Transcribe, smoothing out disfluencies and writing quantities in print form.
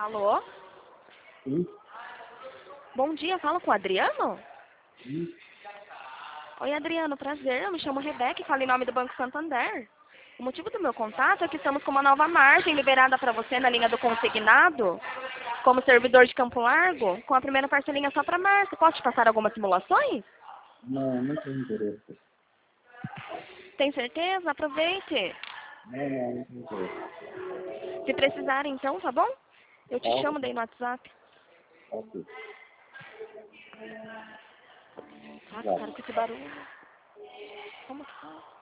Alô? Sim, Bom dia, fala com o Adriano? sim. Oi, Adriano, prazer. Eu me chamo Rebeca e falo em nome do Banco Santander. O motivo do meu contato é que estamos com uma nova margem liberada para você na linha do consignado, como servidor de Campo Largo, com a primeira parcelinha só para março. Posso te passar algumas simulações? Não, não tenho interesse. Tem certeza? Aproveite. Não tenho interesse. Se precisar, então, tá bom? Eu te Ok, chamo daí no WhatsApp. ok. Ah, Já. cara, com esse barulho. Como que fala?